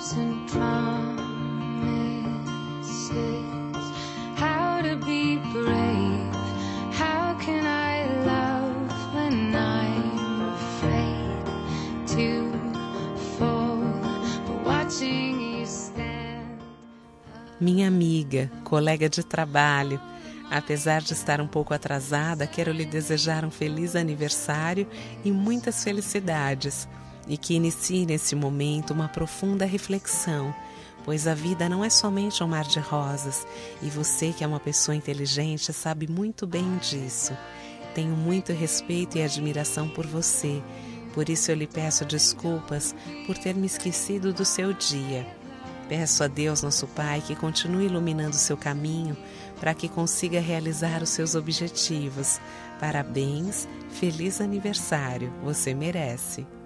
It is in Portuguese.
hopes and promises, how to be brave, how can I love when I'm afraid to fall, but watching you stand. Minha amiga, colega de trabalho, apesar de estar um pouco atrasada, quero lhe desejar um feliz aniversário e muitas felicidades. E que inicie nesse momento uma profunda reflexão, pois a vida não é somente um mar de rosas, e você, que é uma pessoa inteligente, sabe muito bem disso. Tenho muito respeito e admiração por você, por isso eu lhe peço desculpas por ter me esquecido do seu dia. Peço a Deus, nosso Pai, que continue iluminando seu caminho para que consiga realizar os seus objetivos. Parabéns, feliz aniversário, você merece.